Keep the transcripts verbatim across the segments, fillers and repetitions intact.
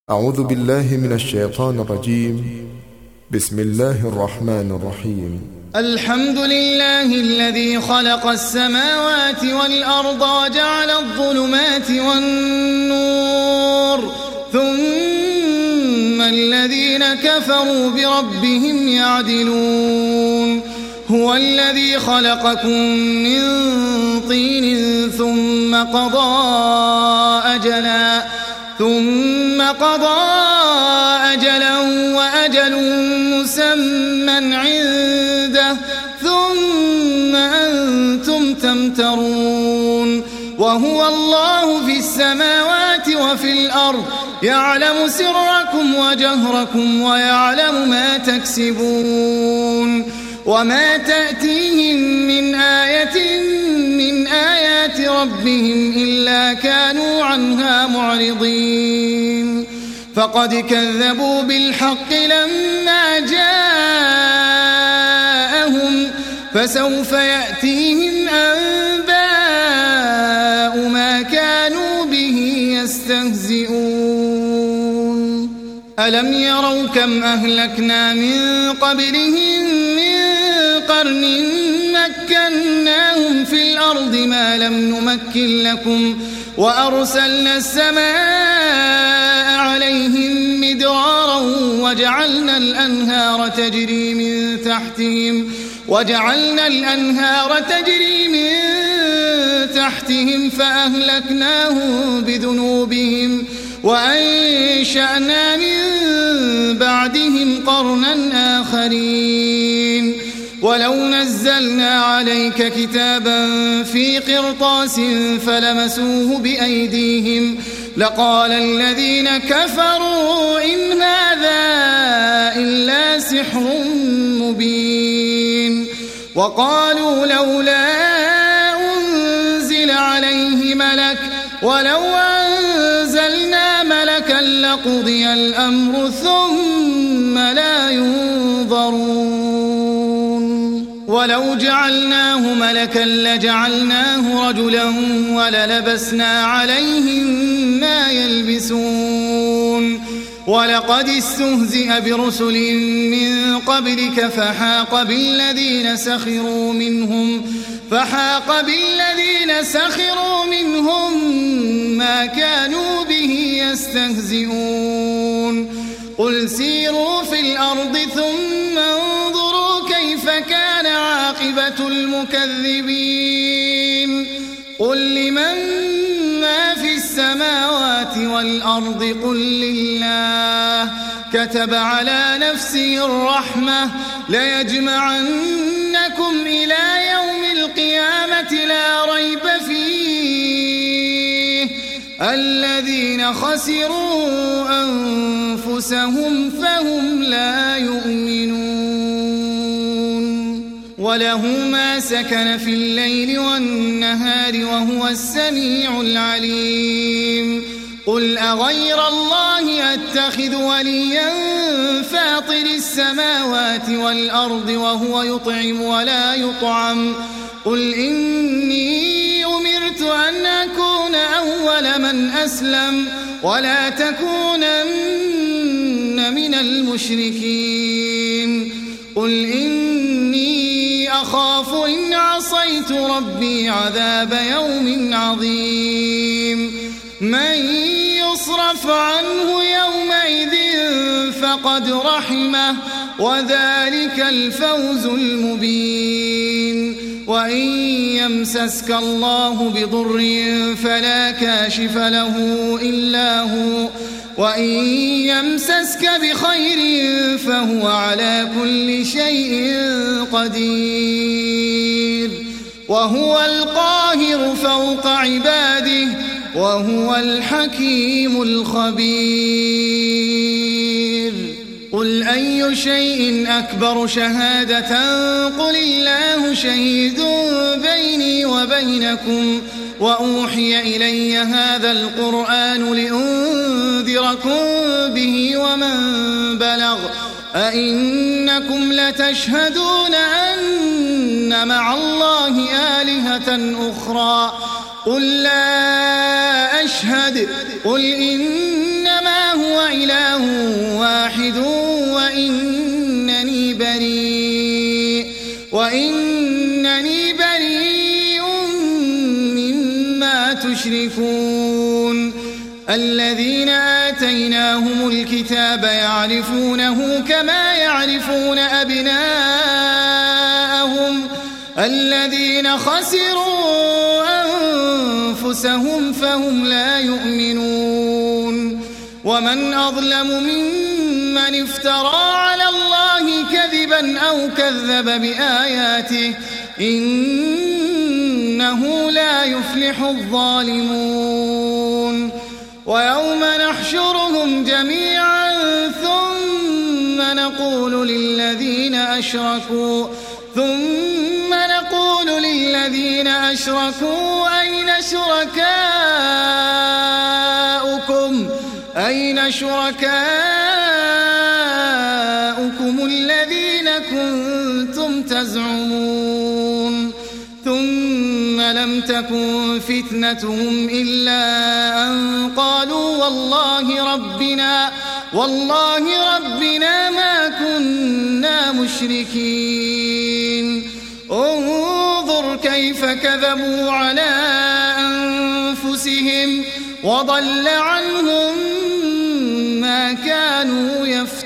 أعوذ بالله من الشيطان الرجيم. بسم الله الرحمن الرحيم. الحمد لله الذي خلق السماوات والأرض وجعل الظلمات والنور ثم الذين كفروا بربهم يعدلون. هو الذي خلقكم من طين ثم قضى أجلا ثم قضى أجلا وأجل مسمى عنده ثم أنتم تمترون. وهو الله في السماوات وفي الأرض يعلم سركم وجهركم ويعلم ما تكسبون. وما تأتيهم من آية من آيات ربهم إلا كانوا عنها معرضين. فقد كذبوا بالحق لما جاءهم فسوف يأتيهم أنباء ما كانوا به يستهزئون. ألم يروا كم أهلكنا من قبلهم من قرن مكناهم في الأرض ما لم نمكن لكم وأرسلنا السماء عليهم مدرارا وجعلنا الأنهار تجري من تحتهم وجعلنا الأنهار تجري من تحتهم فأهلكناهم بذنوبهم وأنشأنا من بعدهم قرنا آخرين. ولو نزلنا عليك كتابا في قرطاس فلمسوه بأيديهم لقال الذين كفروا إن هذا إلا سحر مبين. وقالوا لولا أنزل عليه ملك ولو أنزلنا ملكا لقضي الأمر ثم لا ينظرون. ولو جعلناه ملكا لجعلناه رجلا وللبسنا عليهم ما يلبسون. ولقد استهزئ برسل من قبلك فحاق بالذين سخروا منهم فحاق بالذين سخروا منهم ما كانوا به يستهزئون. قل سيروا في الأرض ثم انظروا كيف كان عاقبة المكذبين. قل لمن ما في السماوات والأرض قل لله كتب على نفسه الرحمة ليجمعنكم إلى يوم القيامة لا ريب فيه الذين خسروا أنفسهم فهم لا يؤمنون. وله ما سكن في الليل والنهار وهو السميع العليم. قل أغير الله أتخذ وليا فاطر السماوات والأرض وهو يطعم ولا يطعم. قل إني أمرت أن أكون أول من أسلم ولا تكونن من المشركين. قل إني أخاف إن عصيت ربي عذاب يوم عظيم. من يصرف عنه يومئذ فقد رحمه وذلك الفوز المبين. وإن يمسسك الله بضر فلا كاشف له إلا هو وإن يمسسك بخير فهو على كل شيء قدير. وهو القاهر فوق عباده وهو الحكيم الخبير. قل أي شيء أكبر شهادة قل الله شهيد بيني وبينكم وأوحي إلي هذا القرآن لأنذركم به ومن بلغ أئنكم لتشهدون أن مع الله آلهة أخرى قل لا أشهد قل إنما هو إله يشركون الذين آتيناهم الكتاب يعرفونه كما يعرفون أبناءهم الذين خسروا أنفسهم فهم لا يؤمنون ومن أظلم ممن افترى على الله كذبا أو كذب بآياته إنه لا يفلح الظالمون ويوم نحشرهم جميعا ثم نقول للذين أشركوا ثم نقول للذين أشركوا أين شركاؤكم أين شركاؤكم الذين كنتم تزعمون ثم لم تكن فتنتهم إلا أن قالوا والله ربنا والله ربنا ما كنا مشركين انظر كيف كذبوا على أنفسهم وضل عنهم ما كانوا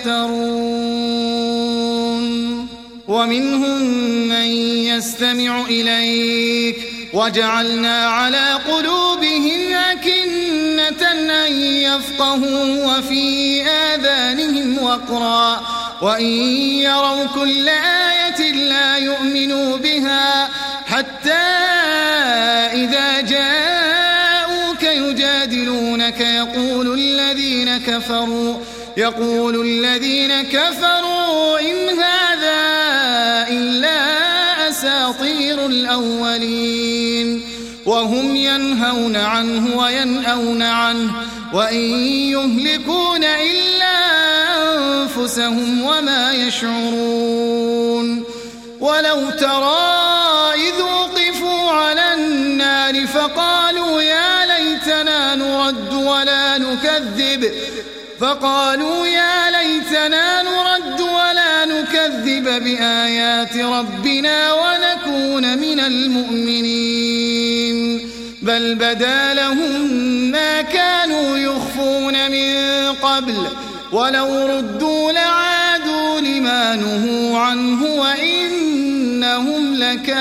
يفترون ومنهم من يستمع إليك وجعلنا على قلوبهم أكنة أن يفقهوا وفي آذانهم وقرا وإن يروا كل آية لا يؤمنوا بها حتى إذا جاءوك يجادلونك يقول الذين كفروا يقول الذين كفروا إن هذا إلا أساطير الأولين وهم ينهون عنه وينأون عنه وإن يهلكون إلا أنفسهم وما يشعرون ولو ترى إذ وقفوا على النار فقالوا يا ليتنا نرد ولا نكذب فقالوا يا ليتنا نرد ولا نكذب بآيات ربنا ونكون من المؤمنين بل بدا لهم ما كانوا يخفون من قبل ولو ردوا لعادوا لما نهوا عنه وإنهم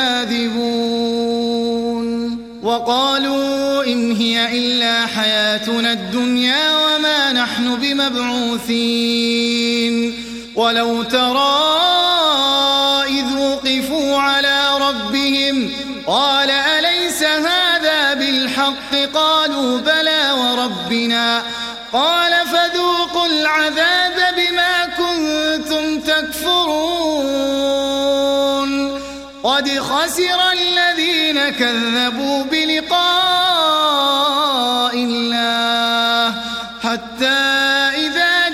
لكاذبون وقالوا إن هي إلا حياتنا الدنيا وما نحن بمبعوثين ولو ترى إذ وقفوا على ربهم قال أليس هذا بالحق قالوا بلى وربنا قال فذوقوا العذاب بما كنتم تكفرون قد خسر الذين كذبوا بلقاء الله حتى إذا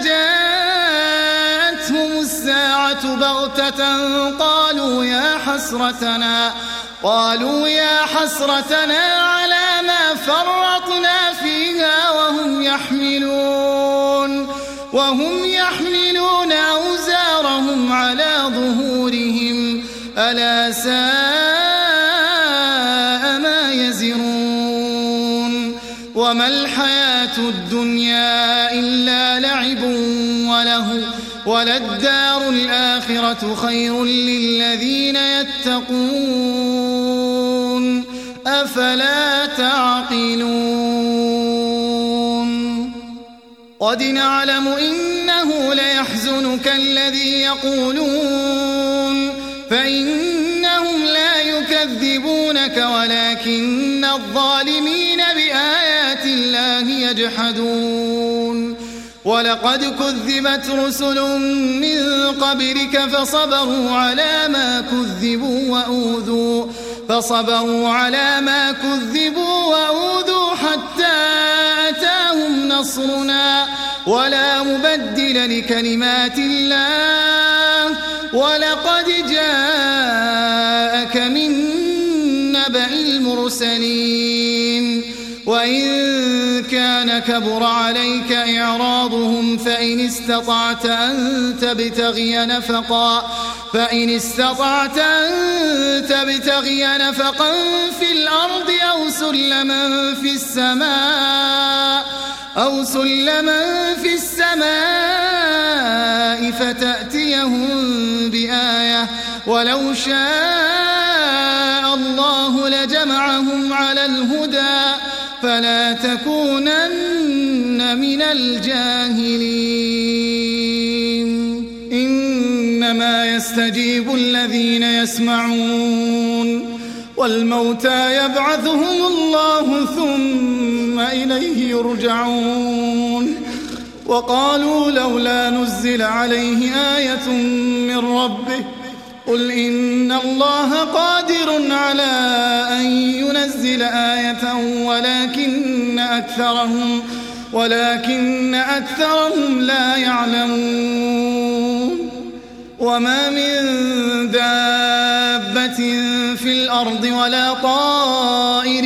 جاءتهم الساعة بغتة قالوا يا حسرتنا قالوا يا حسرتنا على ما فرطنا فيها وهم يحملون وهم يحملون أوزارهم على ظهورهم ألا ساء ما يزرون وما الحياة الدنيا إلا لعب وله وللدار الآخرة خير للذين يتقون أفلا تعقلون قد نعلم إنه ليحزنك الذي يقولون فإنهم لا يكذبونك ولكن الظالمين بآيات الله يجحدون ولقد كذبت رسل من قبلك فصبروا على ما كذبوا وأوذوا فصبروا على ما كذبوا وأوذوا حتى أتاهم نصرنا ولا مبدل لكلمات الله ولقد جاءك من نبأ المرسلين وإن كان كان كبر عليك إعراضهم فإن استطعت أن تبتغي نفقا فإن استطعت أن تبتغي نفقا في الأرض أو سلما في السماء أو سلما في السماء فتأتيهم بآية ولو شاء الله لجمعهم على الهدى فلا تكونن من الجاهلين إنما يستجيب الذين يسمعون والموتى يبعثهم الله ثم إليه يرجعون وقالوا لولا نزل عليه آية من ربه قل إن الله قادر على أن ينزل آية ولكن أكثرهم ولكن أكثرهم لا يعلمون وما من دابة في الأرض ولا طائر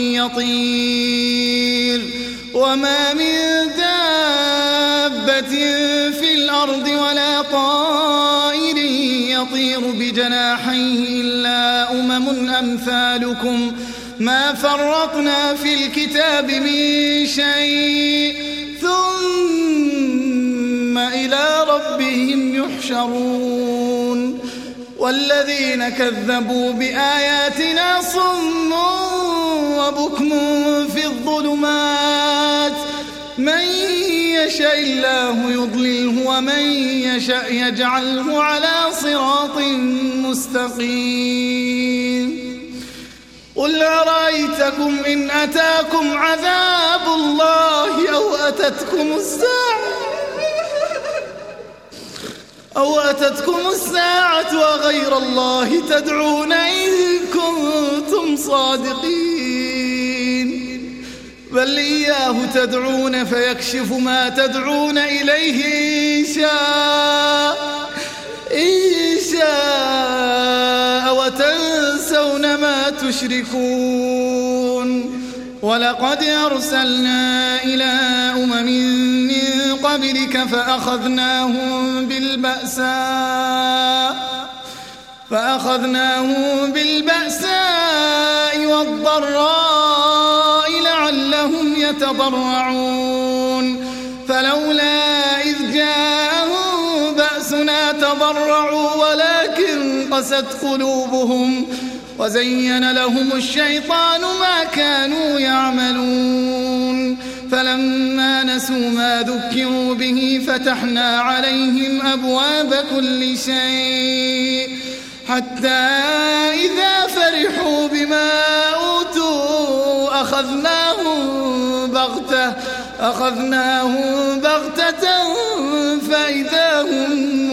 يطير وما من دابة في الأرض ولا طائر يطير بجناحيه إلا أمم أمثالكم ما فرطنا في الكتاب من شيء ثم إلى ربهم يحشرون والذين كذبوا بآياتنا صم وبكم في الظلمات من يشاء الله يضلله ومن يشاء يجعله على صراط مستقيم قل أرأيتكم إن أتاكم عذاب الله أو أتتكم الساعة أو أتتكم الساعة وغير الله تدعون إن كنتم صادقين بل إياه تدعون فيكشف ما تدعون إليه إن شاء إن شاء وتنسون ما تشركون ولقد أرسلنا إلى أمم من قبلك فأخذناهم بالبأساء فأخذناهم بالبأساء والضراء لعلهم يتضرعون فلولا إذ جاءهم بأسنا تضرعوا ولكن قست قلوبهم وزين لهم الشيطان ما كانوا يعملون فلما نسوا ما ذكروا به فتحنا عليهم أبواب كل شيء حتى إذا فرحوا بما أوتوا أخذناهم بغتة أخذناهم بغتة فإذا هم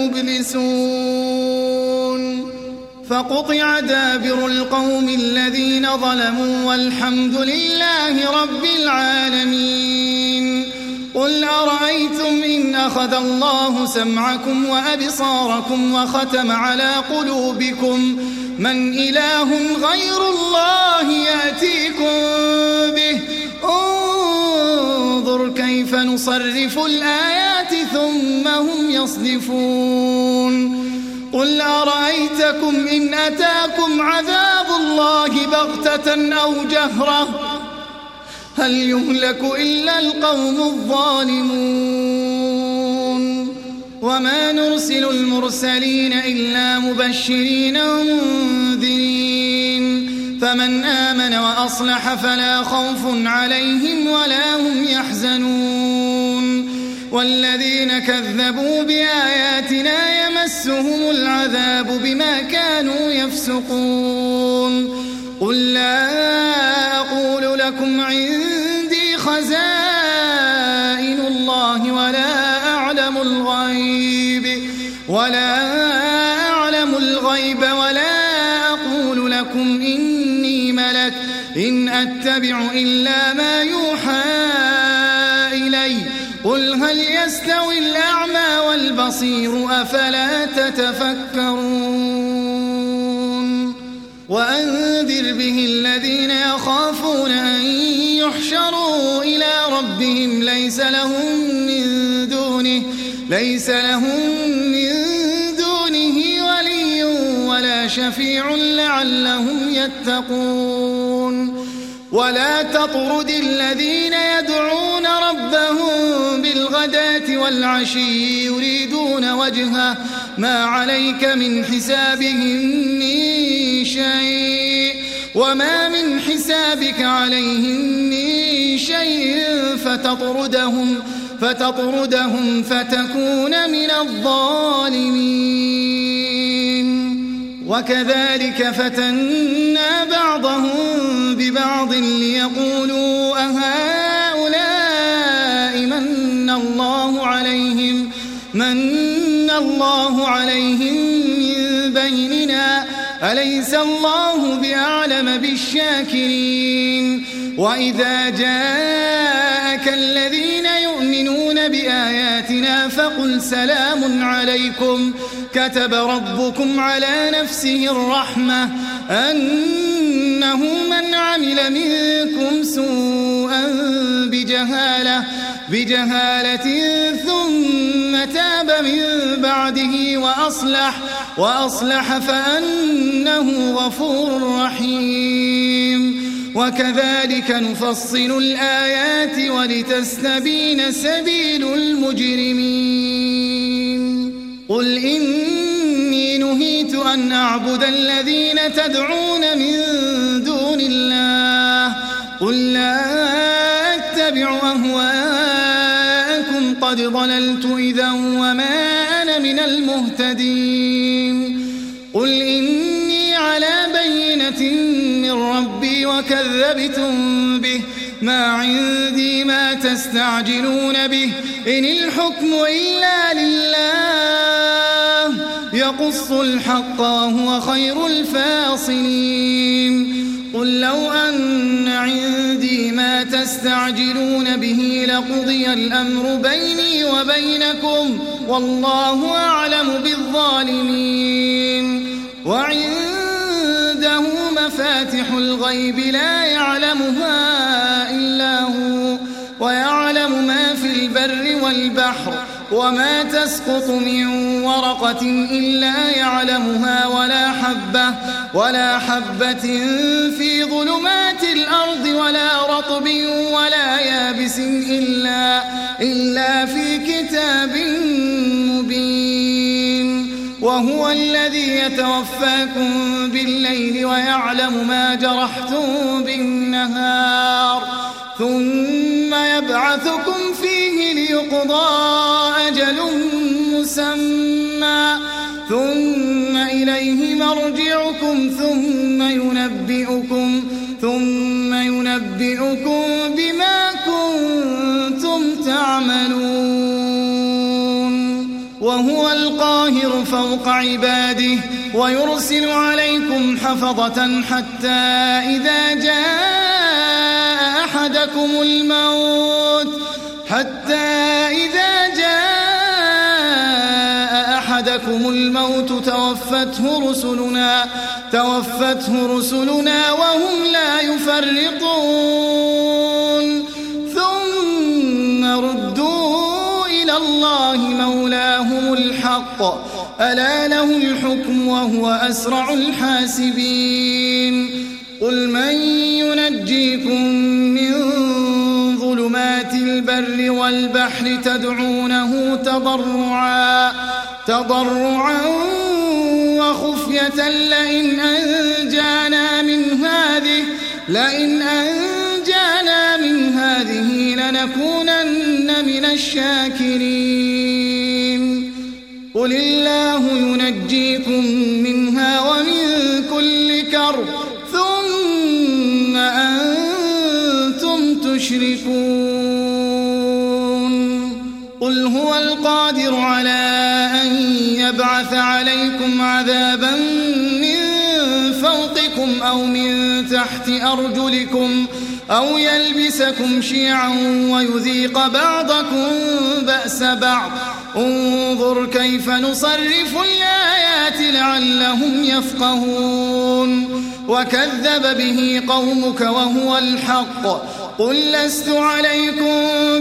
مبلسون فقطع دابر القوم الذين ظلموا والحمد لله رب العالمين قل أرأيتم إن أخذ الله سمعكم وأبصاركم وختم على قلوبكم من إله غير الله يأتيكم به انظر كيف نصرف الآيات ثم هم يصدفون قل أرأيتكم إن أتاكم عذاب الله بغتة أو جهرة هل يهلك إلا القوم الظالمون وما نرسل المرسلين إلا مبشرين ومنذرين فمن آمن وأصلح فلا خوف عليهم ولا هم يحزنون والذين كذبوا بآياتنا يمسهم العذاب بما كانوا يفسقون قل لا أقول لكم عندي خزائن الله ولا أعلم الغيب ولا أعلم الغيب ولا أقول لكم إني ملك إن أتبع إلا ما يوحى إلي قل هل يستوي الأعمى والبصير أفلا تتفكرون وأنذر به الذين يخافون أن يحشروا إلى ربهم ليس لهم من دونه ليس لهم من دونه ولي ولا شفيع لعلهم يتقون ولا تطرد الذين يدعون ربهم بالغداة والعشي يريدون وجهه ما عليك من حسابهم من شيء وما من حسابك عليهم من شيء فتطردهم فتطردهم فتكون من الظالمين وكذلك فتنا بعضهم ببعض ليقولوا أهؤلاء من الله عليهم من الله عليهم من بيننا أليس الله بأعلم بالشاكرين وإذا جاءك الذين يؤمنون بآياتنا فقل سلام عليكم كتب ربكم على نفسه الرحمة أنه من عمل منكم سوءا بجهالة بجهالة ثم تاب من بعده وأصلح وأصلح فأنه غفور رحيم وكذلك نفصل الآيات ولتستبين سبيل المجرمين قل إني نهيت أن أعبد الذين تدعون من دون الله قل لا أتبع أهواءكم قد ضللت إذا وما أنا من المهتدين قل إني على بينة من ربي وكذبتم به ما عندي ما تستعجلون به إن الحكم إلا لله يقص الحق وهو خير الفاصلين قل لو أن عندي ما تستعجلون به لقضي الأمر بيني وبينكم والله أعلم بالظالمين وعنده مفاتح الغيب لا يعلمها إلا هو ويعلم ما في البر والبحر وما تسقط من ورقة إلا يعلمها ولا حبة ولا حبة في ظلمات الأرض ولا رطب ولا يابس إلا إلا في كتاب مبين وهو الذي يتوفاكم بالليل ويعلم ما جرحتم بالنهار ثم يبعثكم فيه ليقضى أجل مسمى ثم إليه مرجعكم ثم ينبئكم ثم ينبئكم بما كنتم تعملون وهو القاهر فوق عباده ويرسل عليكم حفظة حتى إذا جاء أحدكم الموت حتى إذا جاء أحدكم الموت توفته رسلنا توفته رسلنا وهم لا يفرطون ثم ردوا إلى الله مولاهم الحق ألا له الحكم وهو أسرع الحاسبين قل من ينجيكم من ظلمات البر والبحر تدعونه تضرعا تضرعا وخفية لئن أنجانا من هذه لئن أنجانا من هذه لنكونن من الشاكرين قل الله ينجيكم منها ومن كل كرب ثم أنتم تشركون قل هو القادر على أن يبعث عليكم عذابا من فوقكم أو من تحت أرجلكم أو يلبسكم شيعا ويذيق بعضكم بأس بعض انظر كيف نصرف الآيات لعلهم يفقهون وكذب به قومك وهو الحق قل لست عليكم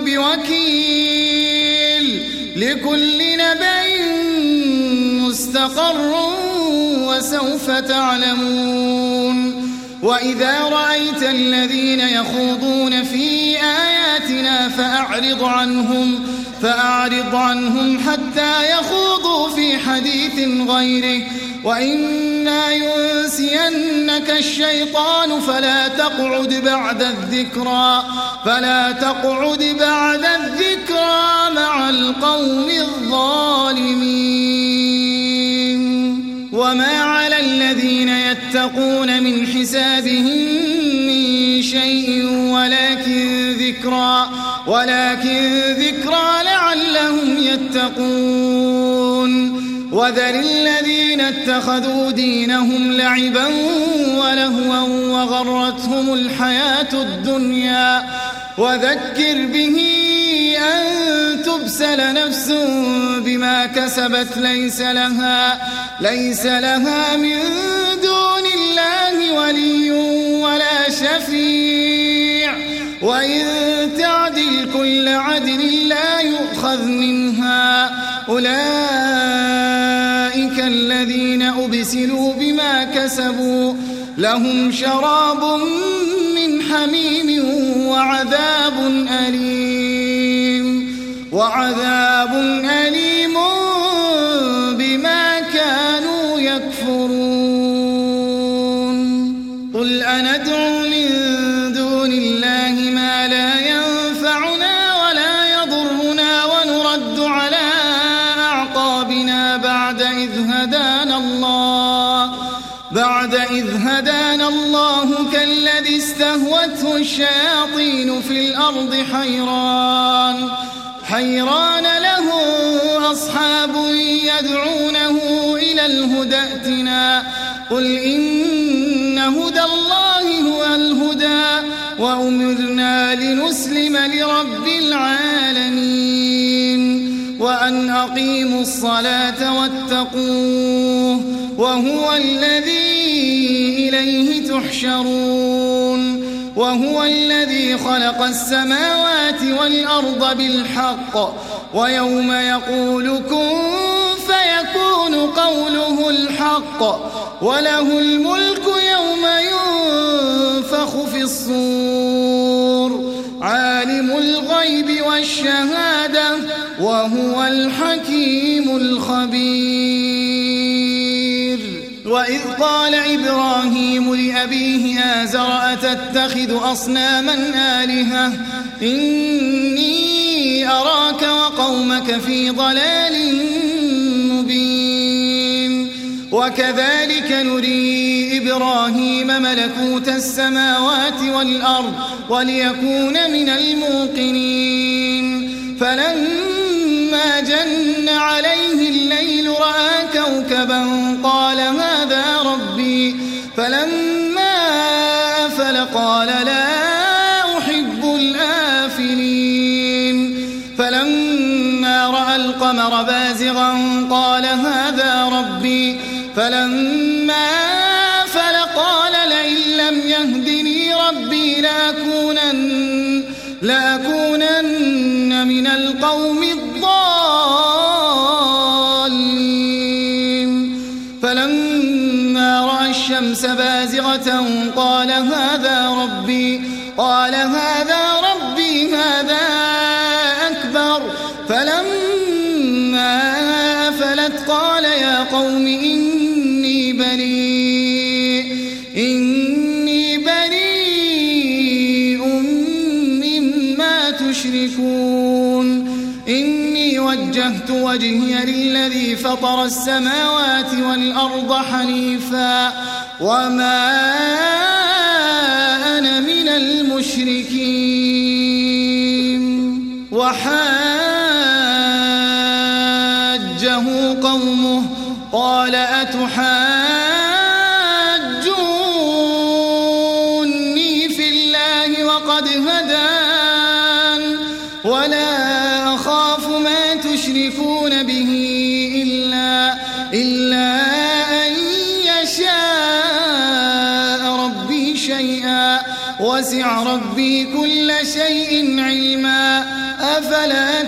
بوكيل لكل نبأ مستقر وسوف تعلمون وإذا رأيت الذين يخوضون في آياتنا فأعرض عنهم فأعرض عنهم حتى يخوضوا في حديث غيره وإما ينسينك الشيطان فلا تقعد بعد الذكرى فلا تقعد بعد الذكرى مع القوم الظالمين وما على الذين يتقون من حسابهم من شيء ولكن ذكرى ولكن ذكرى لعلهم يتقون وذر الذين اتخذوا دينهم لعبا ولهوا وغرتهم الحياة الدنيا وذكر به أن تبسل نفس بما كسبت ليس لها ليس لها من دون الله ولي ولا شفيع وإن تعدل كل عدل لا يؤخذ منها أولئك الذين أبسلوا بما كسبوا لهم شراب من حميم وعذاب أليم وعذاب أليم بما كانوا يكفرون قل أندعو من دون الله ما لا ينفعنا ولا يضرنا ونرد على أعقابنا بعد إذ هدانا الله بعد إذ هدانا الله كالذي استهوته الشياطين في الأرض حيران حيران له أصحاب يدعونه إلى الهدى ائتنا قل إن هدى الله هو الهدى وأمرنا لنسلم لرب العالمين وأن أقيموا الصلاة واتقوه وهو الذي إليه تحشرون وهو الذي خلق السماوات والأرض بالحق ويوم يقول كن فيكون قوله الحق وله الملك يوم ينفخ في الصور عالم الغيب والشهادة وهو الحكيم الخبير وإذ قال إبراهيم لأبيه آزر أتتخذ أصناما آلهة إني أراك وقومك في ضلال مبين وكذلك نري إبراهيم ملكوت السماوات والأرض وليكون من الموقنين فلما جن عليه الليل رأى كوكبا قال هذا ربي فلما أفل قال لا أحب الآفلين فلما رأى القمر بازغا قال هذا ربي فلما أفل قال لئن لم يهدني ربي لأكونن, لأكونن من القوم الضالين فلما رأى الشمس بازغة قال هذا ربي قال هذا ربي هذا أكبر فلما أفلت قال يا قوم إني بريء إني بريء مما تشركون إني وجهت وجهي للذي فطر السماوات والأرض حنيفا وما أنا من المشركين وحاجه قومه قال أتحاجوني في الله وقد هدان ولا أخاف ما تشركون به إلا, إلا أن يشاء ربي شيئا وسع وسع ربي كل شيء علما أفلا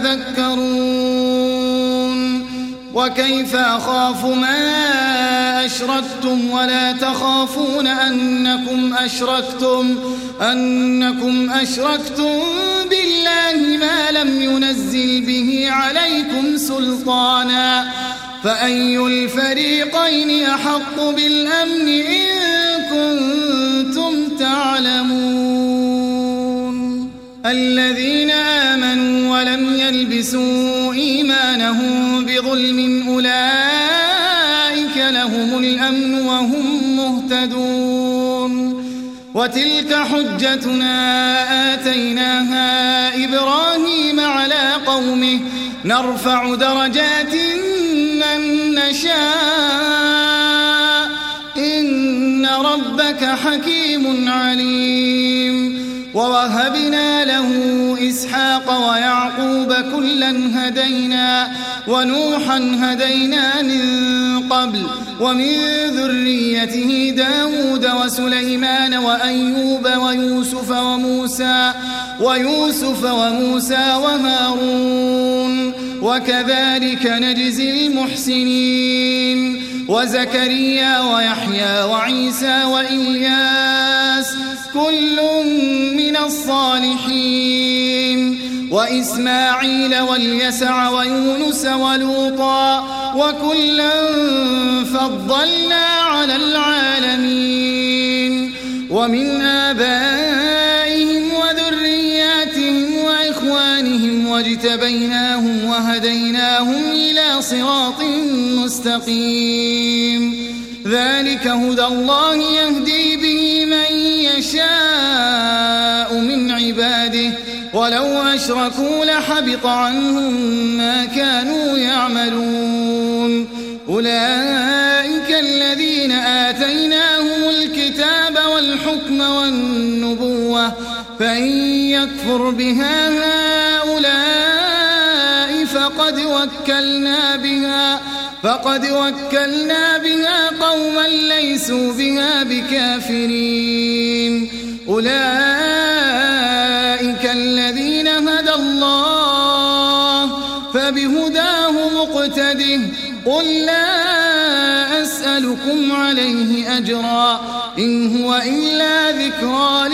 تتذكرون وكيف أخاف ما أشركتم ولا تخافون أنكم أشركتم أنكم أشركتم بالله ما لم ينزل به عليكم سلطانا فأي الفريقين أحق بالأمن إن كنتم تعلمون الذين آمنوا ولم يلبسوا إيمانهم بظلم أولئك لهم الأمن وهم مهتدون وتلك حجتنا آتيناها إبراهيم على قومه نرفع درجات من نشاء إن ربك حكيم عليم ووهبنا له إسحاق ويعقوب كلا هدينا ونوحا هدينا من قبل ومن ذريته داود وسليمان وأيوب ويوسف وموسى ويوسف وموسى وهارون وكذلك نجزي المحسنين وزكريا ويحيى وعيسى وإلياس كل من الصالحين وإسماعيل واليسع ويونس ولوطا وكلا فضلنا على العالمين ومن آبائهم وذرياتهم وإخوانهم واجتبيناهم وهديناهم إلى صراط مستقيم ذلك هدى الله يهدي به من يشاء من عباده ولو أشركوا لحبط عنهم ما كانوا يعملون أولئك الذين آتيناهم الكتاب والحكم والنبوة فإن يكفر بها هؤلاء فقد وكلنا بها فقد وكلنا بها قوما ليسوا بها بكافرين أولئك الذين هدى الله فبهداه مقتده قل لا أسألكم عليه أجرا إن هو إلا ذكرى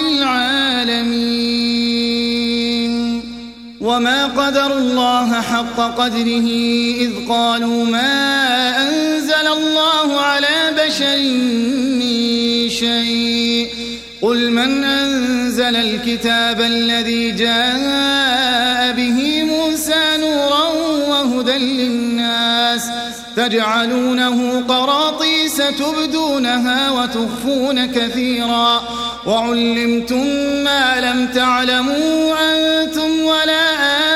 للعالمين وما قدروا الله حق قدره إذ قالوا ما أنزل الله على بشر من شيء قل من أنزل الكتاب الذي جاء به موسى نورا وهدى للناس تجعلونه قراطيس تبدونها وتخفون كثيرا وعلمتم ما لم تعلموا أنتم ولا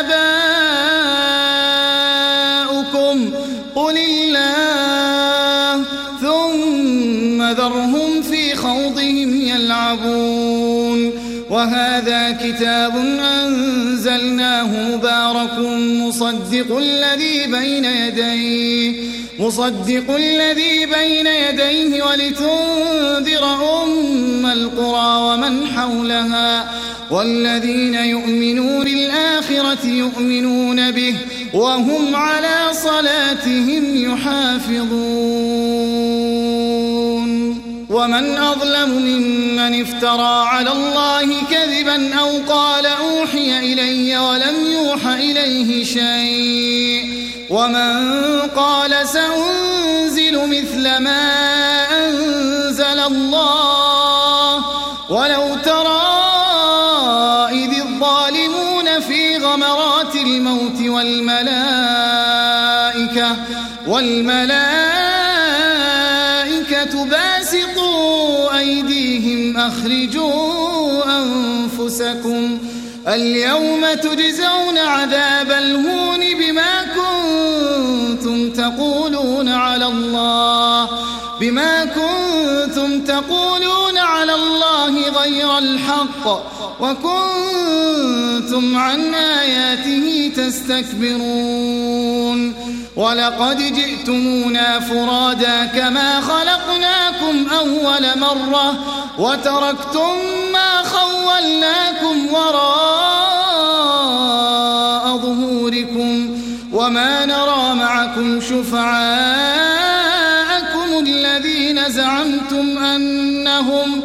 آباؤكم قل الله ثم ذرهم في خوضهم يلعبون وهذا كتاب أنزلناه مبارك مصدق الذي بين يديه مصدق الذي بين يديه ولتنذر أم القرى ومن حولها والذين يؤمنون بالآخرة يؤمنون به وهم على صلاتهم يحافظون ومن أظلم ممن افترى على الله كذبا أو قال أوحي إلي ولم يوح إليه شيء ومن قال سأنزل مثل ما أنزل الله ولو ترى إذ الظالمون في غمرات الموت والملائكة والملائكة باسطوا أيديهم أخرجوا أنفسكم اليوم تجزون عذاب الهون بما كنتم تقولون على الله بما كنتم تقولون على الله غير الحق وكنتم عن آياته تستكبرون ولقد جئتمونا فرادا كما خلقناكم أول مرة وتركتم ما خولناكم وَخَوَّلْنَاكُمْ وَرَاءَ ظُهُورِكُمْ وَمَا نَرَى مَعَكُمْ شُفَعَاءَكُمُ الَّذِينَ زَعَمْتُمْ أَنَّهُمْ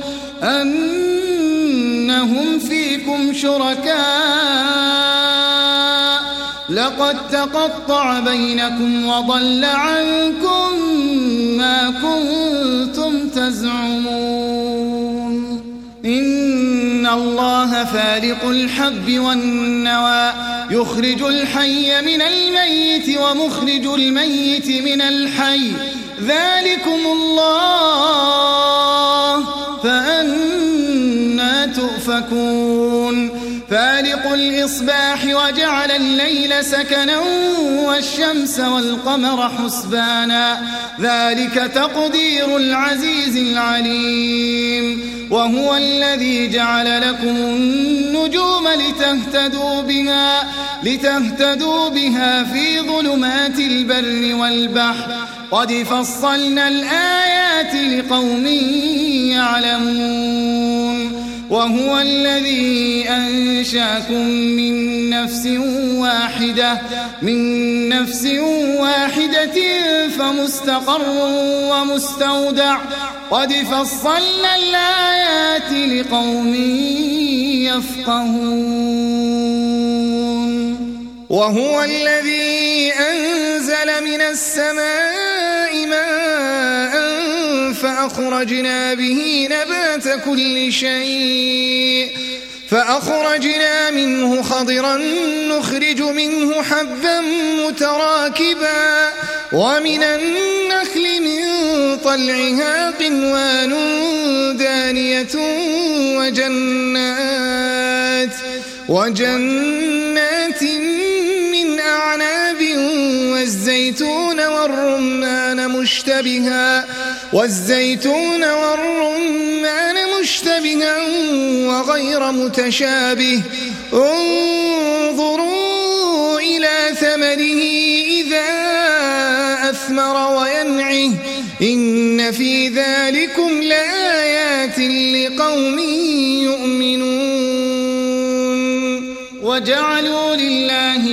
أَنَّهُمْ فِيكُمْ شُرَكَاءَ لَقَدْ تَقَطَّعَ بَيْنَكُمْ وَضَلَّ عَنكُمْ مَا كُنتُمْ تَزْعُمُونَ إِنَّ اللَّهَ فَالِقُ الْحَبِّ وَالنَّوَىٰ يُخْرِجُ الْحَيَّ مِنَ الْمَيِّتِ وَمُخْرِجُ الْمَيِّتِ مِنَ الْحَيِّ ذَلِكُمُ اللَّهُ فَأَنَّىٰ تُؤْفَكُونَ فالق الإصباح وجعل الليل سكنا والشمس والقمر حسبانا ذلك تقدير العزيز العليم وهو الذي جعل لكم النجوم لتهتدوا بها, لتهتدوا بها في ظلمات البر والبحر قد فصلنا الآيات لقوم يعلمون وهو الذي أنشاكم من نفس واحدة من نفس واحدة فمستقر ومستودع قد فصلنا الآيات لقوم يفقهون وهو الذي أنزل من السماء ماء فأخرجنا به نبات كل شيء فأخرجنا منه خضرا نخرج منه حبا متراكبا ومن النخل من طلعها قنوان دانية وجنات وجنات من أعناب والزيتون والرمان مشتبها والزيتون والرمان مشتبها وغير متشابه انظروا إلى ثمره إذا أثمر وينعه إن في ذلكم لآيات لقوم يؤمنون وجعلوا لله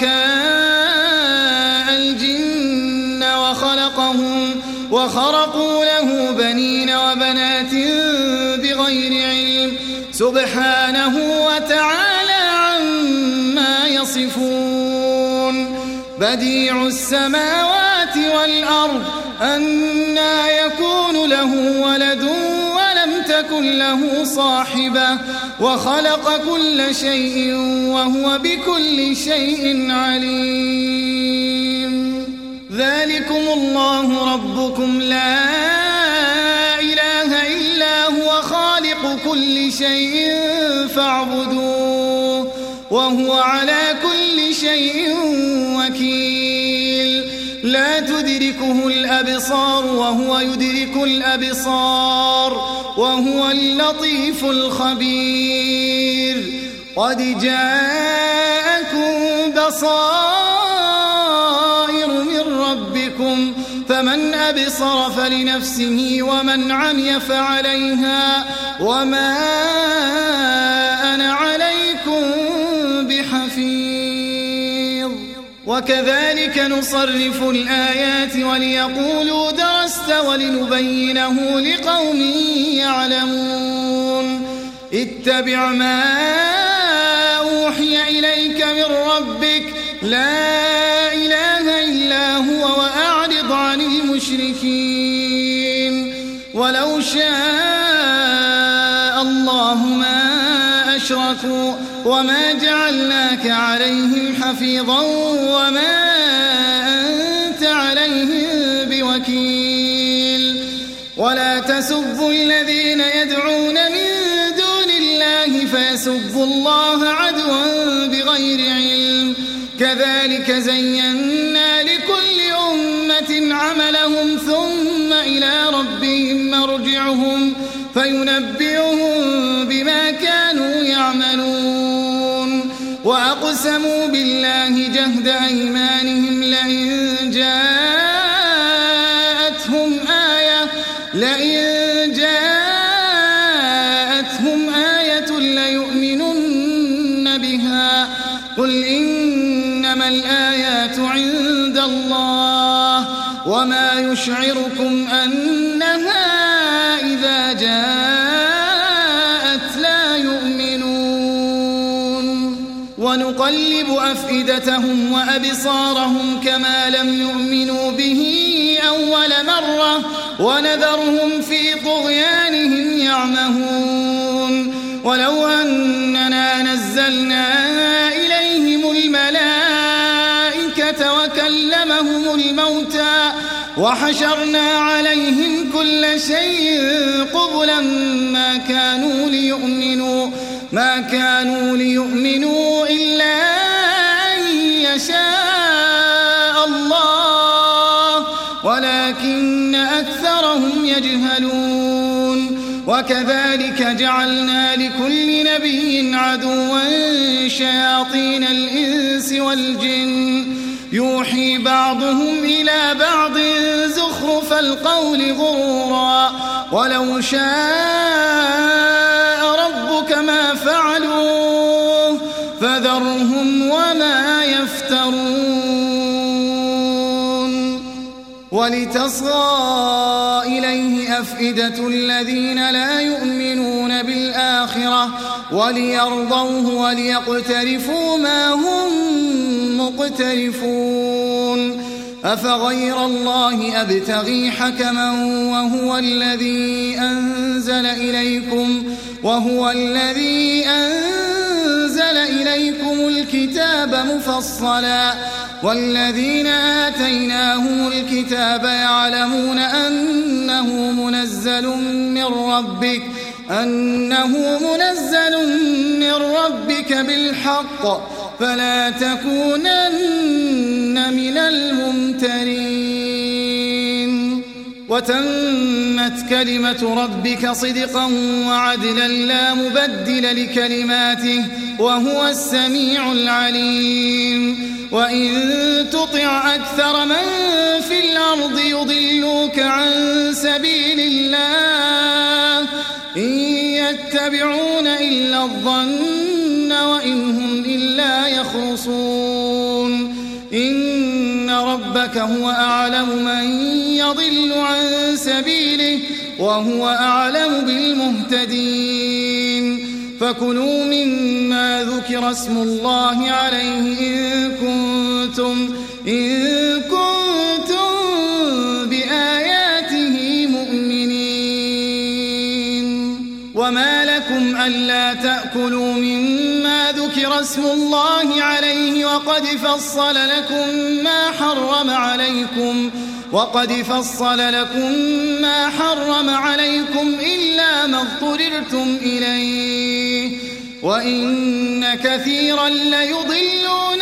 شركاء الجن وخلقهم وخرقوا له بنين وبنات بغير علم سبحانه وتعالى عما يصفون بديع السماوات والأرض أنى يكون له ولد ولم تكن له صاحبة وخلق كل شيء وهو بكل شيء عليم ذلكم الله ربكم لا إله إلا هو خالق كل شيء فاعبدوه وهو على كل شيء وكيل لا تدركه الأبصار وهو يدرك الأبصار وهو اللطيف الخبير قد جاءكم بصائر من ربكم فمن أبصر فلنفسه ومن عمي فعليها وما أنا عليكم بحفيظ وكذلك نصرف الآيات وليقولوا درست ولنبينه لقوم يعلمون اتبع ما أوحي إليك من ربك لا إله إلا هو وأعرض عن المشركين ولو شاء الله ما أشركوا وما جعلناك عليهم حفيظا وما أنت عليهم بوكيل ولا تسبوا الذين يدعون من دون الله فيسبوا الله عدوا بغير علم كذلك زينا لكل أمة عملهم ثم إلى ربهم مرجعهم فينبئهم بما كانوا يعملون وأقسموا بالله جهد أيمانهم لئن جاءتهم آية لئن جاءتهم آية الله وما يشعركم أنها إذا جاءت لا يؤمنون ونقلب أفئدتهم وأبصارهم كما لم يؤمنوا به أول مرة ونذرهم في طغيانهم يعمهون ولو أننا نزلنا إليهم الملائكة وكلمهم الموتى وحشرنا عليهم كل شيء قبلا ما كانوا ليؤمنوا ما كانوا ليؤمنوا إلا أن يشاء الله ولكن أكثرهم يجهلون وكذلك جعلنا لكل نبي عدوا شياطين الإنس والجن يوحي بعضهم إلى بعض زخرف القول غرورا ولو شاء ربك ما فعلوه فذرهم وما يفترون ولتصغى إليه أفئدة الذين لا يؤمنون بالآخرة وليرضوه وليقترفوا ما هم مقترفون أفغير الله أبتغي حكما وهو الذي أنزل إليكم وهو الذي أنزل إليكم الكتاب مفصلا والذين آتيناهم الكتاب يعلمون أنه منزل من ربك أنه منزل من ربك بالحق فلا تكونن من الممترين وتمت كلمة ربك صدقا وعدلا لا مبدل لكلماته وهو السميع العليم وإن تطع أكثر من في الأرض يضلوك عن سبيل الله إن يتبعون إلا الظن وإن هم إلا يخرصون إن ربك هو أعلم من يضل عن سبيله وهو أعلم بالمهتدين فكلوا مما ذكر اسم الله عليه إن كنتم إن كنتم بآياته مؤمنين وما لكم ألا تأكلوا مما ذكر اسم الله عليه وقد فصل لكم ما حرم عليكم وقد فصل لكم ما حرم عليكم إلا ما اضطررتم إليه وإن كثيرا ليضلون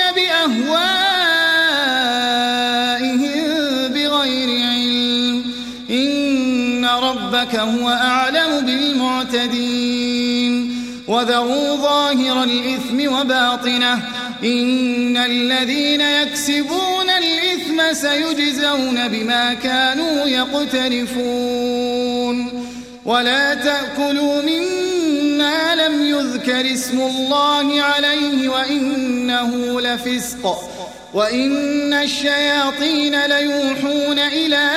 بأهوائهم بغير علم إن ربك هو أعلم بالمعتدين وذروا ظاهر الإثم وباطنه إن الذين يكسبون الإثم سيجزون بما كانوا يقترفون ولا تأكلوا مما لم يذكر اسم الله عليه وإنه لفسق وإن الشياطين ليوحون إلى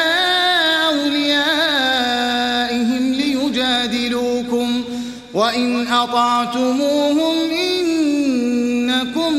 أوليائهم ليجادلوكم وإن أطعتموهم إنكم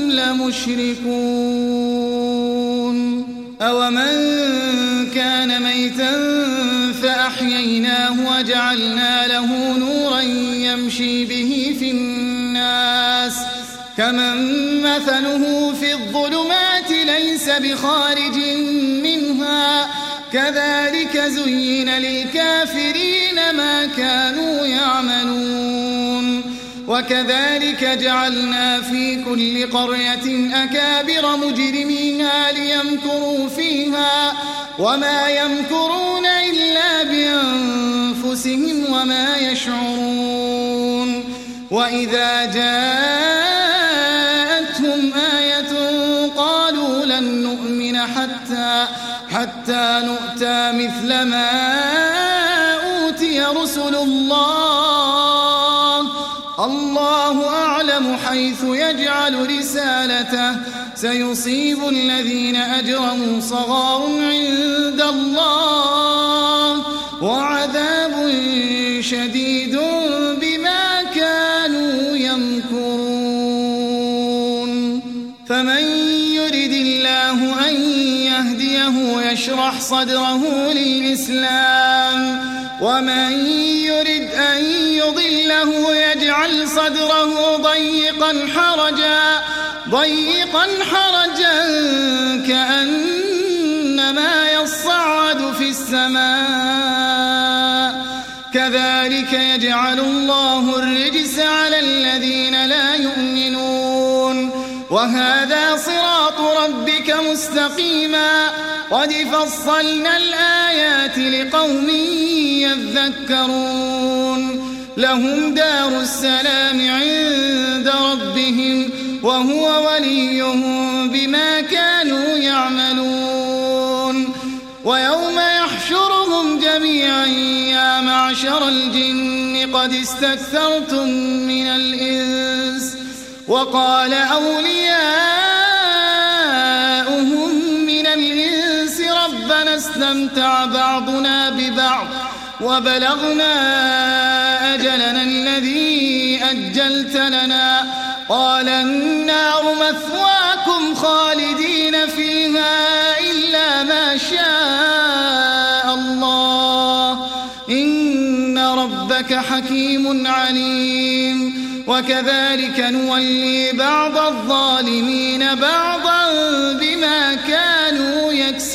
لمشركون أومن كان ميتا فأحييناه وجعلنا له نورا يمشي به في الناس كمن مثله في الظلمات ليس بخارج منها كذلك زين للكافرين ما كانوا يعملون وكذلك جعلنا في كل قرية أكابر مجرميها ليمكروا فيها وما يمكرون إلا بأنفسهم وما يشعرون وإذا جاءتهم آية قالوا لن نؤمن حتى حتى نؤتى مثل ما أوتي رسل الله الله أعلم حيث يجعل رسالته سيصيب الذين أجرموا صغار عند الله وعذاب شديد بما كانوا يمكرون. فمن يرد الله أن يهديه يشرح صدره للإسلام ومن يرد أن يضله يجعل صدره ضيقا حرجا ضيقا حرجا كأنما يصعد في السماء كذلك يجعل الله الرجس على الذين لا يؤمنون. وهذا صراط ربك مستقيما قد فصلنا الآيات لقوم يذكرون. لهم دار السلام عند ربهم وهو وليهم بما كانوا يعملون. ويوم يحشرهم جميعا يا معشر الجن قد استكثرتم من الإنس وقال أولياؤهم من الإنس ربنا استمتع بعضنا ببعض وبلغنا أجلنا الذي أجلت لنا قال النار مثواكم خالدين فيها إلا ما شاء الله إن ربك حكيم عليم. وكذلك نولي بعض الظالمين بعضا بما كانوا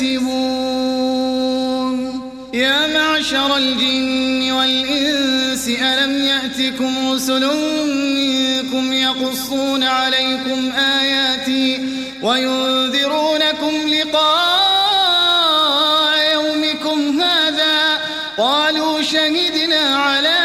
يكسبون. يا معشر الجن والإنس ألم يأتكم رسل منكم يقصون عليكم آياتي وينذرونكم لقاء يومكم هذا قالوا شهدنا على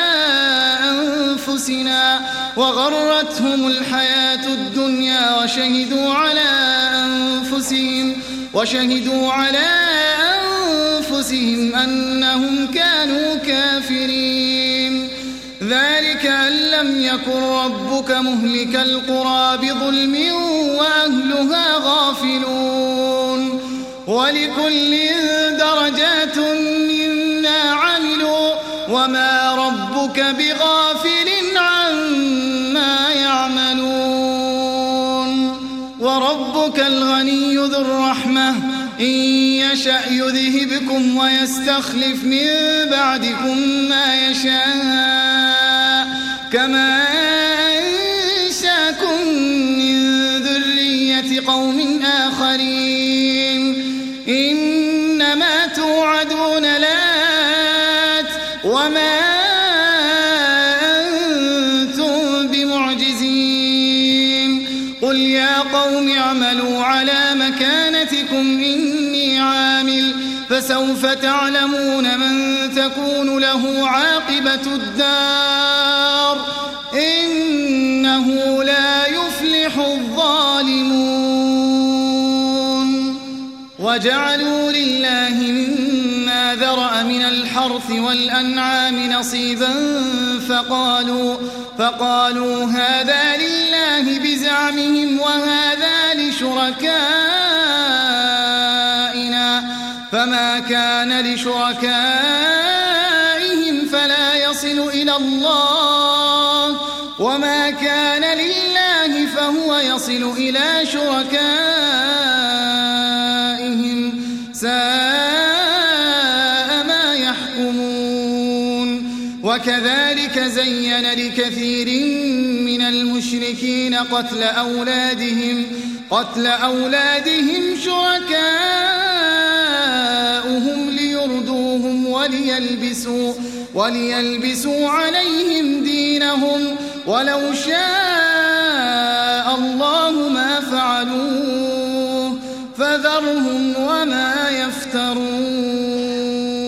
أنفسنا وغرتهم الحياة الدنيا وشهدوا على أنفسهم وشهدوا على أنفسهم أنهم كانوا كافرين. ذلك أن لم يكن ربك مهلك القرى بظلم وأهلها غافلون. ولكل درجات مما عملوا وما ربك بغافل عما يعملون. وربك الغني ذو الرحمة إن يشأ يذهبكم ويستخلف من بعدكم ما يشاء كما أنشاكم من ذرية قوم آخرين. إنما توعدون لآت وما أنتم بمعجزين. قل يا قوم اعملوا على مكانتكم إني عامل فسوف تعلمون من تكون له عاقبة الدار إنه لا يفلح الظالمون. وجعلوا لله مما ذرأ من الحرث والأنعام نصيبا فقالوا, فقالوا هذا لله بزعمهم وهذا لشركائنا فما كان لشركائهم فلا يصل إلى الله وما كان لله فهو يصل إلى شركائهم ساء ما يحكمون. وكذلك زين لكثير من المشركين قتل أولادهم قتل أولادهم شركاؤهم ليردوهم وليلبسوا, وليلبسوا عليهم دينهم ولو شاء الله ما فعلوه فذرهم وما يفترون.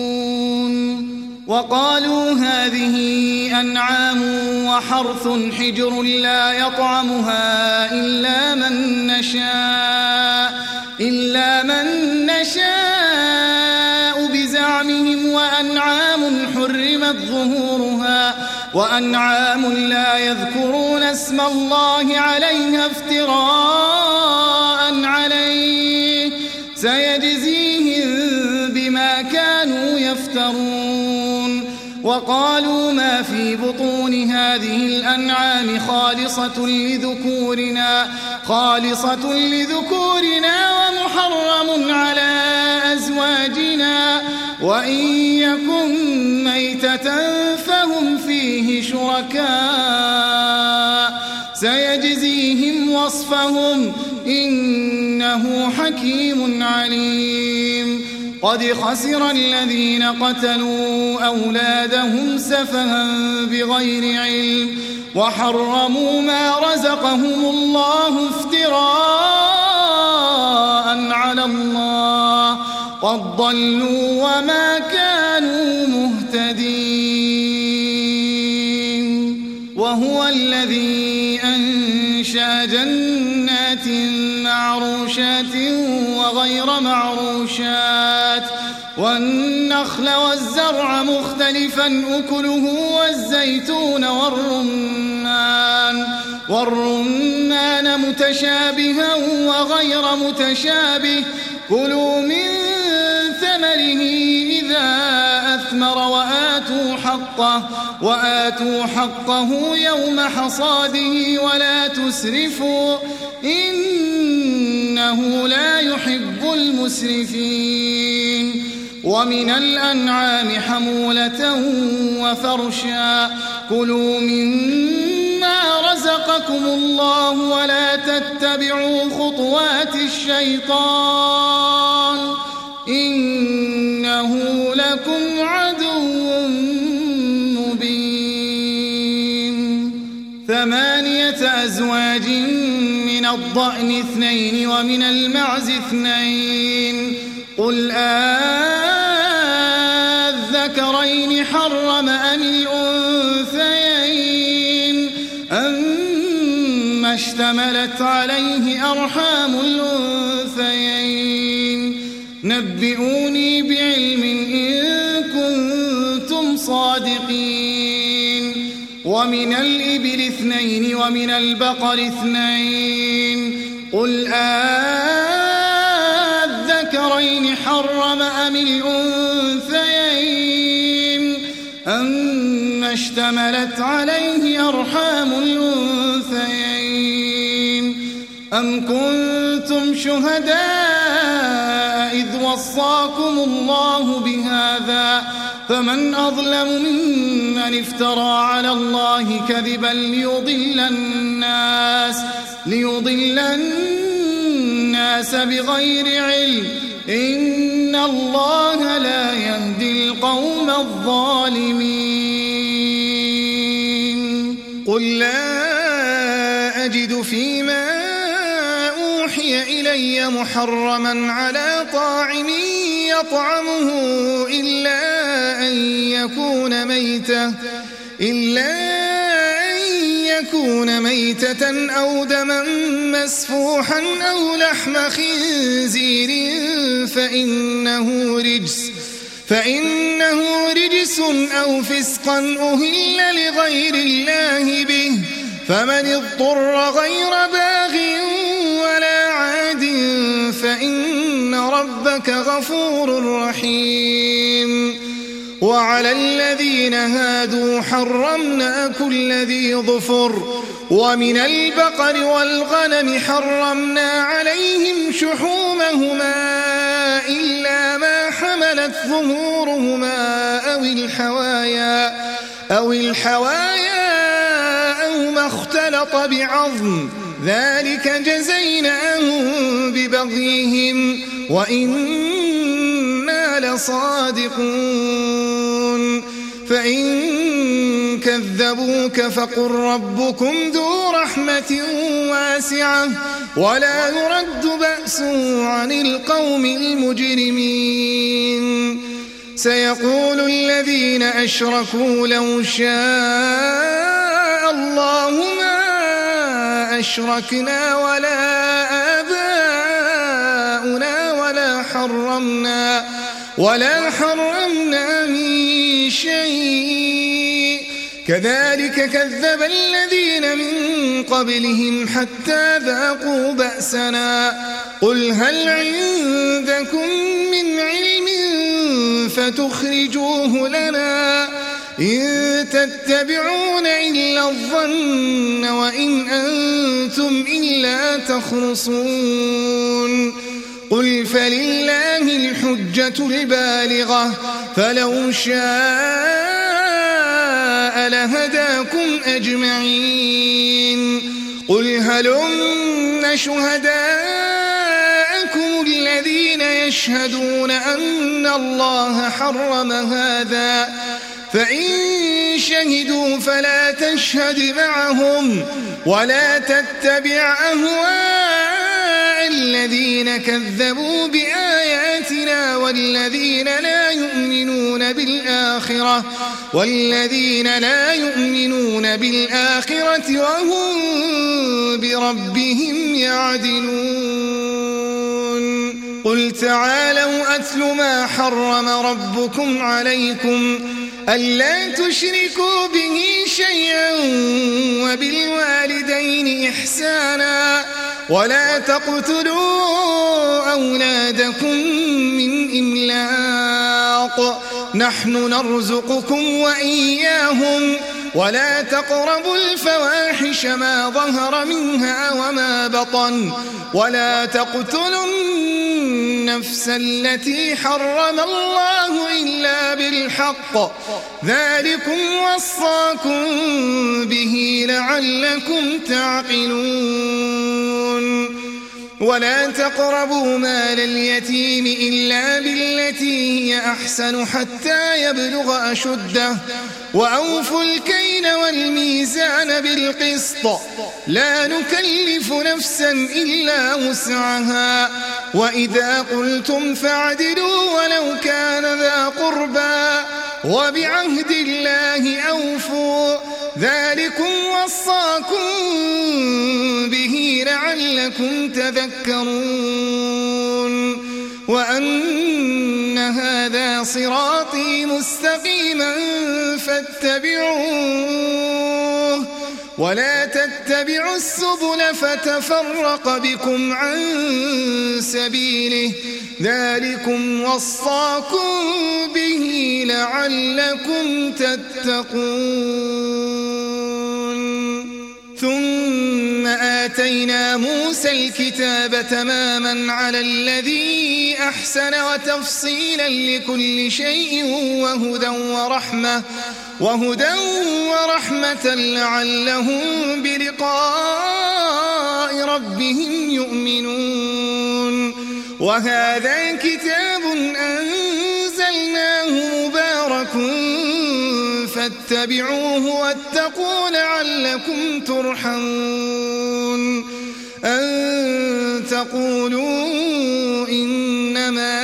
وقالوا هذه أنعام وحرث حجر لا يطعمها إلا من نشاء إلا من نشاء بزعمهم وأنعام حرمت ظهورها وأنعام لا يذكرون اسم الله عليها افتراء سيجزيهم بما كانوا يفترون وقالوا ما في بطون هذه الأنعام خالصة لذكورنا خالصة لذكورنا ومحرم على أزواجنا وإن يكن ميتة فهم فيه شركاء سيجزيهم وصفهم إنه حكيم عليم قد خسر الذين قتلوا أولادهم سفها بغير علم وحرموا ما رزقهم الله افتراء على الله قد ضلوا وما كانوا مهتدين وهو الذي أنشأ جنات معروشات وغير معروشات والنخل والزرع مختلفا أكله والزيتون والرمان والرمان متشابها وغير متشابه كلوا من ثمره إذا أثمر وآتوا حقه وآتوا حقه يوم حصاده ولا تسرفوا إنه لا يحب المسرفين ومن الأنعام حمولة وفرشا كلوا مما رزقكم الله ولا تتبعوا خطوات الشيطان إنه لكم عدو مبين ثمانية أزواج من الضأن اثنين ومن المعز اثنين قل أذكرين حرم أم الأنثيين أما اشتملت عليه أرحام الأنثيين نبئوني بعلم إن كنتم صادقين ومن الإبل اثنين ومن البقر اثنين قل أذكرين حرم أم الأنثيين أما اشتملت عليه أرحام الأنثيين أم كنتم شهداء إذ وصاكم الله بهذا فمن أظلم ممن افترى على الله كذبا ليضل الناس ليضل الناس بغير علم إن الله لا يهدي القوم الظالمين قل لا أجد فيما أوحي إلي محرما على طاعم يطعمه إلا أن يكون ميتة إلا أن يكون ميتة أو دما مسفوحا أو لحم خنزير فإنه رجس فإنه رجس أو فسقا أهل لغير الله به فمن اضطر غير باغ ولا عاد فإن ربك غفور رحيم وعلى الذين هادوا حرمنا كل ذي ظفر ومن البقر والغنم حرمنا عليهم شحومهما إلا ما حملت ظهورهما أو الحوايا أو الحوايا أو ما اختلط بعظم ذلك جزيناهم ببغيهم وإنا لصادقون فإن كذبوك فقل ربكم ذو رحمة واسعة ولا يرد بأسه عن القوم المجرمين سيقول الذين أشركوا لو شاء الله ما أشركنا ولا آباؤنا ولا حرمنا ولا حرمنا من شيء كذلك كذب الذين من قبلهم حتى ذاقوا بأسنا قل هل عندكم من علم فتخرجوه لنا إن تتبعون إلا الظن وإن أنتم إلا تخرصون قل فلله الحجة البالغة فلو شاء لهداكم أجمعين قل هلم شهداءكم الذين يشهدون أن الله حرم هذا فإن شهدوا فلا تشهد معهم ولا تتبع أهواء الذين كذبوا بآياتنا والذين لا يؤمنون بالآخرة والذين لا يؤمنون بالآخرة وهم بربهم يعدلون قل تعالوا أتل ما حرم ربكم عليكم ألا تشركوا به شيئا وبالوالدين إحسانا ولا تقتلوا أولادكم من إملاق نحن نرزقكم وإياهم ولا تقربوا الفواحش ما ظهر منها وما بطن ولا تقتلوا النفس التي حرم الله إلا بالحق ذلكم وصاكم به لعلكم تعقلون ولا تقربوا مال اليتيم إلا بالتي هي أحسن حتى يبلغ أشده وأوفوا الكيل والميزان بالقسط لا نكلف نفسا إلا وسعها وإذا قلتم فاعدلوا ولو كان ذا قربى وبعهد الله أوفوا ذلكم وصاكم به لعلكم تذكرون وأن هذا صراطي مستقيما فاتبعوه ولا تتبعوا السبل فتفرق بكم عن سبيله ذلكم وصاكم به لعلكم تتقون ثم آتينا موسى الكتاب تماما على الذي أحسن وتفصيلا لكل شيء وهدى ورحمة وهدى ورحمة لعلهم بلقاء ربهم يؤمنون وهذا كتاب أنزلناه مبارك فاتبعوه واتقوا لعلكم ترحمون أن تقولوا إنما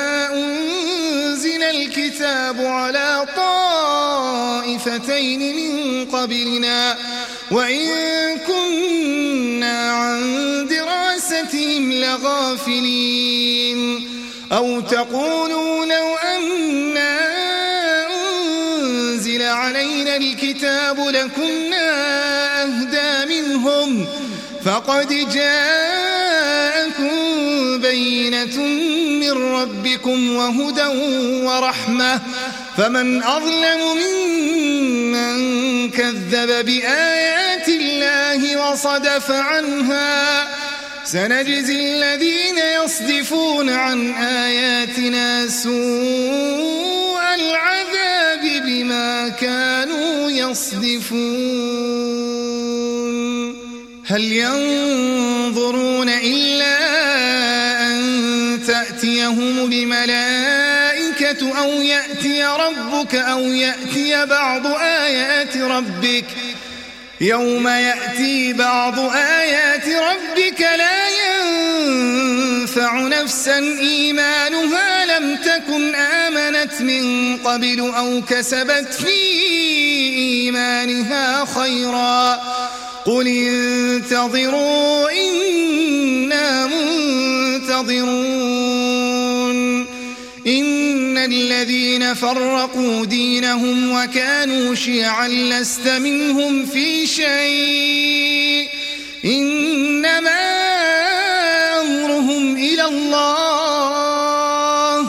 أنزل الكتاب على طائفتين من قبلنا وإن كنا عن دراستهم لغافلين أو تقولوا لو أنا أنزل علينا الكتاب لكنا أهدى منهم فقد جاءكم بينة من ربكم وهدى ورحمة فمن أظلم ممن كذب بآيات الله وصدف عنها سنجزي الذين يصدفون عن آياتنا سوء العذاب بما كانوا يصدفون هل ينظرون إلا أن تأتيهم الملائكة أو يأتي ربك أو يأتي بعض آيات ربك يوم يأتي بعض آيات ربك لا ينفع نفسا إيمانها لم تكن آمنت من قبل أو كسبت في إيمانها خيرا قل انتظروا إنا منتظرون إن الذين فرقوا دينهم وكانوا شيعا لست منهم في شيء إنما أمرهم إلى الله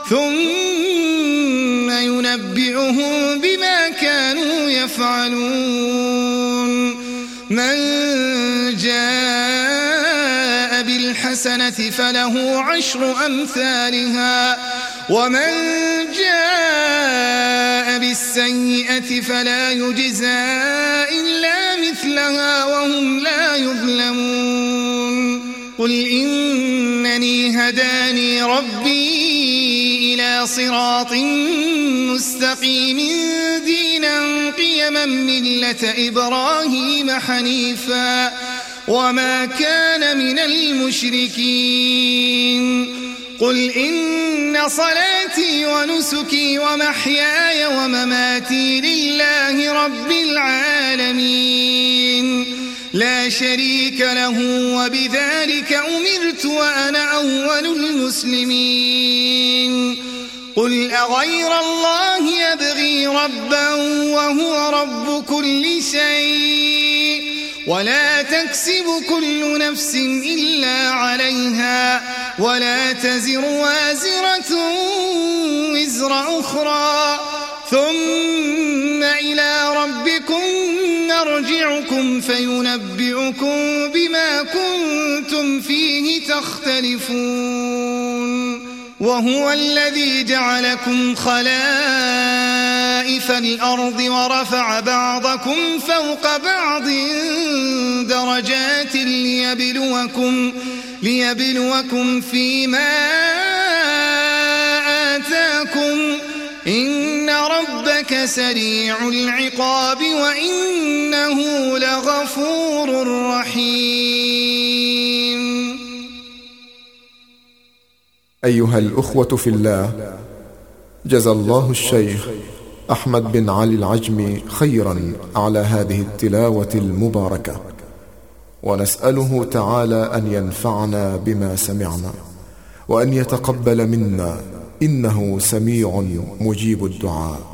ثم ينبئهم بما كانوا يفعلون من جاء بالحسنة فله عشر أمثالها ومن جاء بالسيئة فلا يجزى إلا مثلها وهم لا يظلمون قل إنني هداني ربي إلى صراط مستقيم دينا قيما ملة إبراهيم حنيفا وما كان من المشركين قل إن صلاتي ونسكي ومحياي ومماتي لله رب العالمين لا شريك له وبذلك أمرت وأنا أول المسلمين قل أغير الله يبغي ربا وهو رب كل شيء ولا تكسب كل نفس إلا عليها ولا تزر وازرة وزر أخرى ثم إلى ربكم نرجعكم فينبئكم بما كنتم فيه تختلفون وهو الذي جعلكم خلائف الأرض ورفع بعضكم فوق بعض درجات ليبلوكم, ليبلوكم فيما آتاكم إن ربك سريع العقاب وإنه لغفور رحيم. أيها الأخوة في الله، جزى الله الشيخ أحمد بن علي العجمي خيرا على هذه التلاوة المباركة، ونسأله تعالى أن ينفعنا بما سمعنا وأن يتقبل منا إنه سميع مجيب الدعاء.